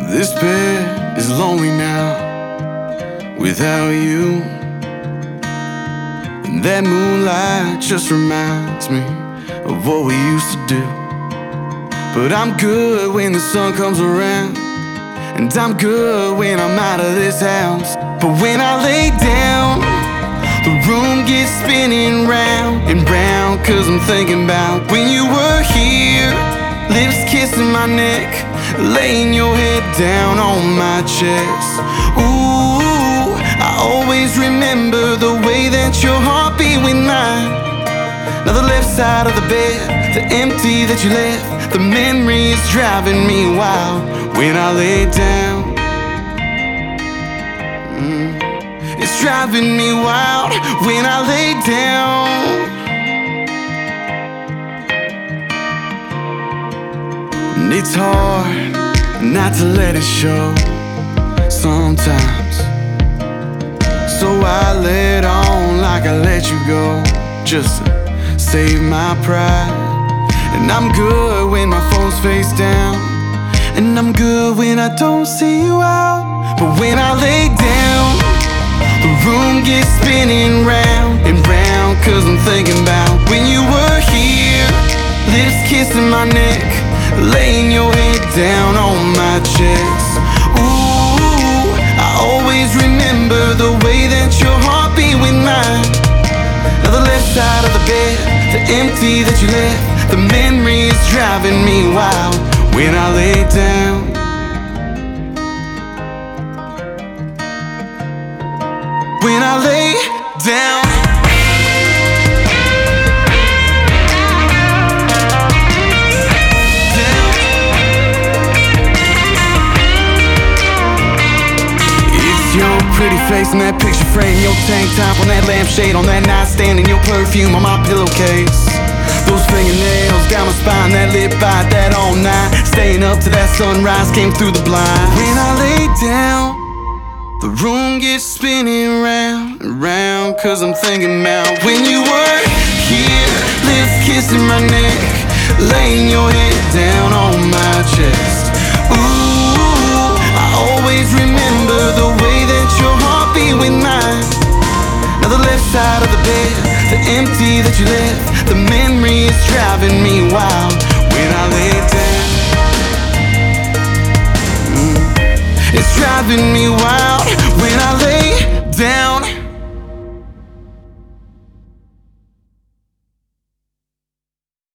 This bed is lonely now without you, and that moonlight just reminds me of what we used to do. But I'm good when the sun comes around, and I'm good when I'm out of this house. But when I lay down, the room gets spinning round and round, 'cause I'm thinking about when you were here, lips kissing my neck, laying your head down on my chest. Ooh, I always remember the way that your heart beat with mine. Now the left side of the bed, the empty that you left, the memory is driving me wild when I lay down. It's driving me wild when I lay down. And it's hard not to let it show sometimes, so I let on like I let you go, just to save my pride. And I'm good when my phone's face down, and I'm good when I don't see you out. But when I lay down, the room gets spinning round and round, 'cause I'm thinking about when you were here, lips kissing my neck, laying your head down on my chest. Ooh, I always remember the way that your heart beat with mine. Now the left side of the bed, the empty that you left, the memory is driving me wild when I lay down. When I lay down, it's your pretty face in that picture frame, your tank top on that lampshade, on that nightstand, and your perfume on my pillowcase. Those fingernails down my spine, that lip bite, that all night, staying up till that sunrise came through the blind. When I lay down, the room gets spinning round and round, 'cause I'm thinking about when you were here, lips kissing my neck, laying your head down on my chest. Ooh, I always remember the way that your heart beat with mine. Now the left side of the bed, the empty that you left, the memory is driving me wild when I lay down. It's driving me wild when I lay